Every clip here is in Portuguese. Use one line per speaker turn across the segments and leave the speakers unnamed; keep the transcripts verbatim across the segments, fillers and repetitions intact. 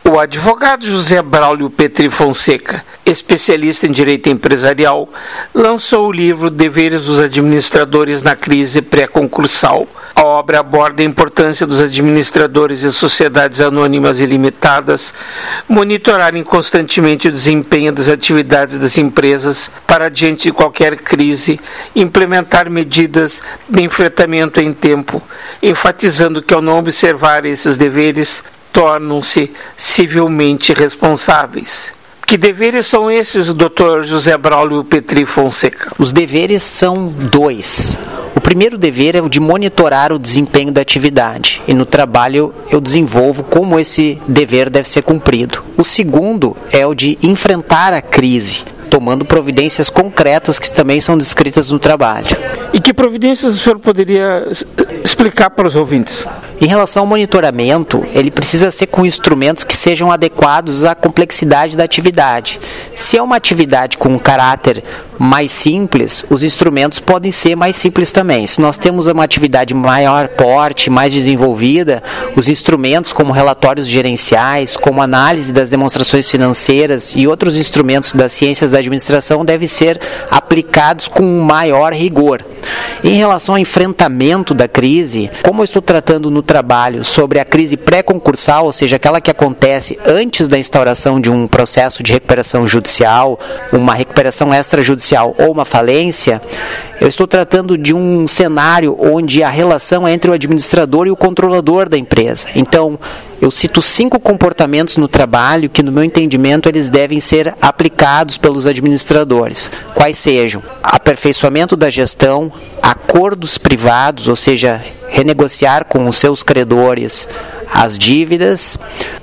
O advogado José Braulio Petri Fonseca, especialista em direito empresarial, lançou o livro Deveres dos Administradores na Crise Pré-Concursal. A obra aborda a importância dos administradores e sociedades anônimas e limitadas monitorarem constantemente o desempenho das atividades das empresas para, diante de qualquer crise, implementar medidas de enfrentamento em tempo, enfatizando que, ao não observar esses deveres, tornam-se civilmente responsáveis. Que deveres são esses, doutor José Braulio Petri Fonseca?
Os deveres são dois. O primeiro dever é o de monitorar o desempenho da atividade, e no trabalho eu desenvolvo como esse dever deve ser cumprido. O segundo é o de enfrentar a crise, tomando providências concretas que também são descritas no trabalho.
E que providências o senhor poderia explicar para os ouvintes?
Em relação ao monitoramento, ele precisa ser com instrumentos que sejam adequados à complexidade da atividade. Se é uma atividade com um caráter mais simples, os instrumentos podem ser mais simples também. Se nós temos uma atividade maior porte, mais desenvolvida, os instrumentos como relatórios gerenciais, como análise das demonstrações financeiras e outros instrumentos das ciências da administração devem ser aplicados com maior rigor. Em relação ao enfrentamento da crise, como eu estou tratando no trabalho sobre a crise pré-concursal, ou seja, aquela que acontece antes da instauração de um processo de recuperação judicial, uma recuperação extrajudicial ou uma falência, eu estou tratando de um cenário onde a relação é entre o administrador e o controlador da empresa. Então, eu cito cinco comportamentos no trabalho que, no meu entendimento, eles devem ser aplicados pelos administradores. Quais sejam? Aperfeiçoamento da gestão, acordos privados, ou seja, renegociar com os seus credores as dívidas.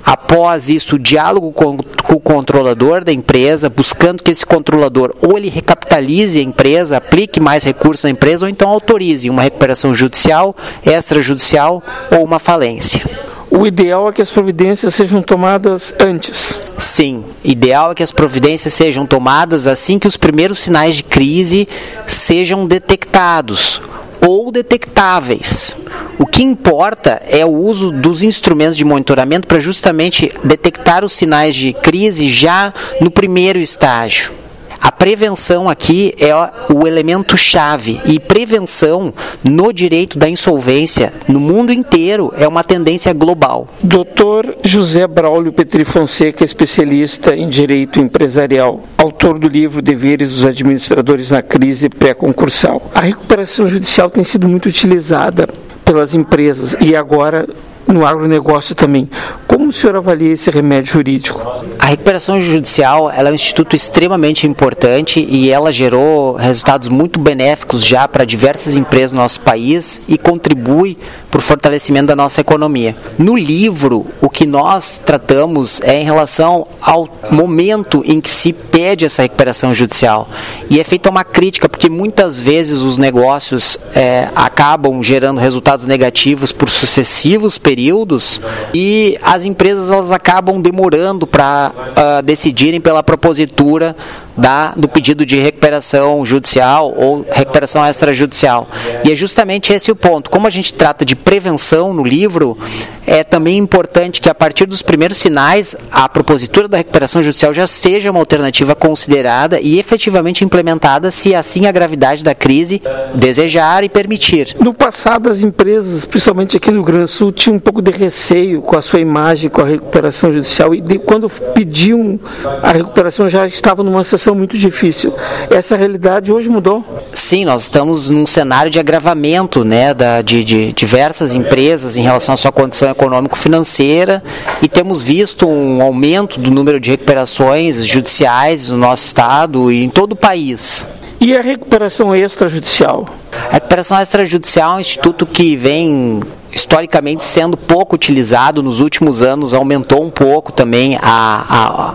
Após isso, o diálogo com, com o controlador da empresa, buscando que esse controlador ou ele recapitalize a empresa, aplique mais recursos na empresa, ou então autorize uma recuperação judicial, extrajudicial ou uma falência.
O ideal é que as providências sejam tomadas antes.
Sim, ideal é que as providências sejam tomadas assim que os primeiros sinais de crise sejam detectados ou detectáveis. O que importa é o uso dos instrumentos de monitoramento para justamente detectar os sinais de crise já no primeiro estágio. A prevenção aqui é o elemento chave, e prevenção no direito da insolvência no mundo inteiro é uma tendência global.
doutor José Braulio Petri Fonseca, especialista em direito empresarial, autor do livro Deveres dos Administradores na Crise Pré-Concursal. A recuperação judicial tem sido muito utilizada pelas empresas e agora no agronegócio também. Como o senhor avalia esse remédio jurídico?
A recuperação judicial ela é um instituto extremamente importante e ela gerou resultados muito benéficos já para diversas empresas no nosso país e contribui para o fortalecimento da nossa economia. No livro, o que nós tratamos é em relação ao momento em que se pede essa recuperação judicial. E é feita uma crítica, porque muitas vezes os negócios é, acabam gerando resultados negativos por sucessivos períodos e as empresas elas acabam demorando para uh, decidirem pela propositura da, do pedido de recuperação judicial ou recuperação extrajudicial. E é justamente esse o ponto. Como a gente trata de prevenção no livro, é também importante que a partir dos primeiros sinais a propositura da recuperação judicial já seja uma alternativa considerada e efetivamente implementada se assim a gravidade da crise desejar e permitir.
No passado as empresas, principalmente aqui no Rio Grande do Sul, tinham um pouco de receio com a sua imagem, com a recuperação judicial, e de, quando pediam a recuperação já estava numa situação muito difícil. Essa realidade hoje mudou?
Sim, nós estamos num cenário de agravamento, né, da, de, de diversas empresas em relação à sua condição econômico-financeira, e temos visto um aumento do número de recuperações judiciais no nosso estado e em todo o país.
E a recuperação extrajudicial?
A recuperação extrajudicial é um instituto que vem historicamente sendo pouco utilizado. Nos últimos anos aumentou um pouco também a, a,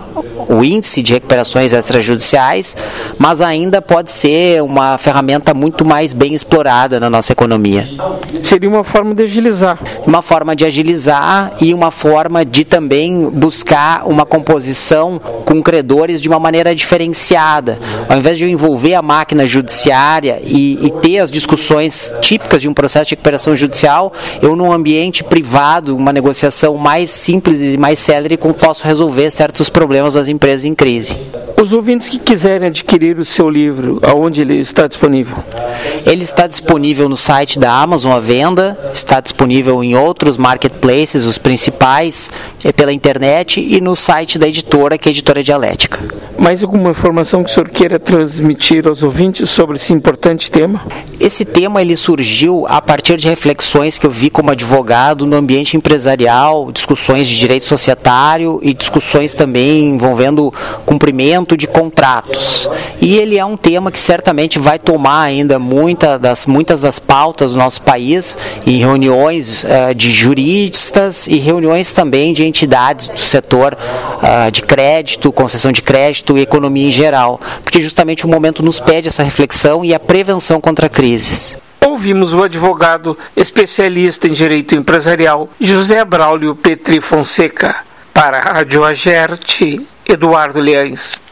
o índice de recuperações extrajudiciais, mas ainda pode ser uma ferramenta muito mais bem explorada na nossa economia.
Seria uma forma de agilizar.
Uma forma de agilizar e uma forma de também buscar uma composição com credores de uma maneira diferenciada. Ao invés de eu envolver a máquina judiciária e, e ter as discussões típicas de um processo de recuperação judicial, eu num ambiente privado, uma negociação mais simples e mais célere, como posso resolver certos problemas das empresas em crise.
Os ouvintes que quiserem adquirir o seu livro, aonde ele está disponível?
Ele está disponível no site da Amazon à venda, está disponível em outros marketplaces, os principais, pela internet e no site da editora, que é a Editora Dialética.
Mais alguma informação que o senhor queira transmitir aos ouvintes sobre esse importante tema?
Esse tema ele surgiu a partir de reflexões que eu vi como advogado no ambiente empresarial, discussões de direito societário e discussões também envolvendo cumprimento de contratos. E ele é um tema que certamente vai tomar ainda muita das, muitas das pautas do nosso país em reuniões uh, de juristas e reuniões também de entidades do setor uh, de crédito, concessão de crédito e economia em geral, porque justamente o momento nos pede essa reflexão e a prevenção contra crises.
Ouvimos o advogado especialista em direito empresarial José Braulio Petri Fonseca. Para a Rádio Agerte, Eduardo Leães.